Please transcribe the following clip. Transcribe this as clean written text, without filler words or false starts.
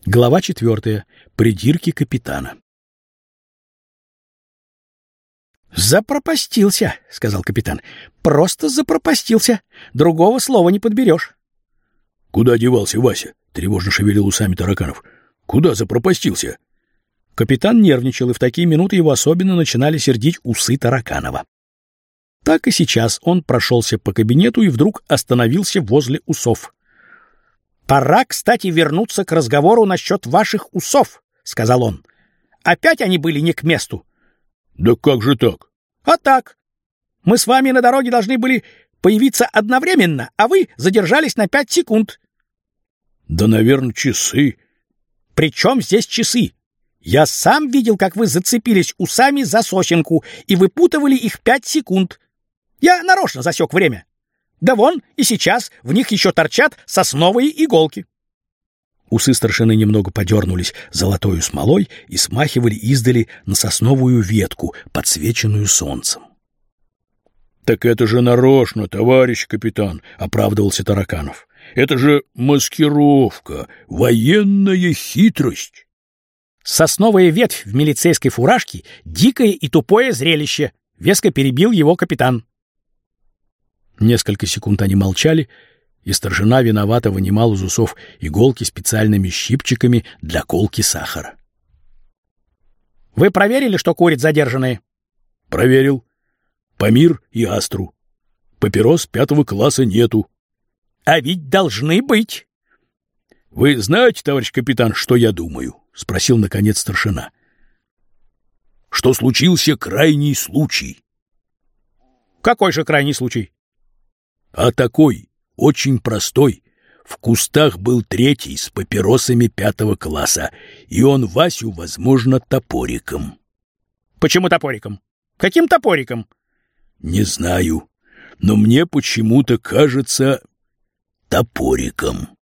Глава 4. Придирки капитана. «Запропастился», — сказал капитан. «Просто запропастился. Другого слова не подберешь». «Куда девался Вася?» — тревожно шевелил усами Тараканов. «Куда запропастился?» Капитан нервничал, и в такие минуты его особенно начинали сердить усы Тараканова. Так и сейчас он прошелся по кабинету и вдруг остановился возле усов. «Пора, кстати, вернуться к разговору насчет ваших усов», — сказал он. «Опять они были не к месту». «Да как же так?» «А так. Мы с вами на дороге должны были появиться одновременно, а вы задержались на 5 секунд». «Да, наверное, часы». «При чем здесь часы? Я сам видел, как вы зацепились усами за сосенку и выпутывали их 5 секунд. Я нарочно засек время. Да вон, и сейчас в них еще торчат сосновые иголки». Усы старшины немного подернулись золотою смолой и смахивали издали на сосновую ветку, подсвеченную солнцем. «Так это же нарочно, товарищ капитан», — оправдывался Тараканов. «Это же маскировка, военная хитрость». «Сосновая ветвь в милицейской фуражке — дикое и тупое зрелище», — веско перебил его капитан. Несколько секунд они молчали, и старшина виновато вынимал из усов иголки специальными щипчиками для колки сахара. «Вы проверили, что курят задержанные?» «Проверил. Памир и Астру. Папирос 5 класса нету». «А ведь должны быть». «Вы знаете, товарищ капитан, что я думаю?» — спросил, наконец, старшина. «Что случился крайний случай». «Какой же крайний случай?» «А такой, очень простой. В кустах был третий с папиросами 5 класса, и он Васю, возможно, топориком». «Почему топориком? Каким топориком?» «Не знаю, но мне почему-то кажется топориком».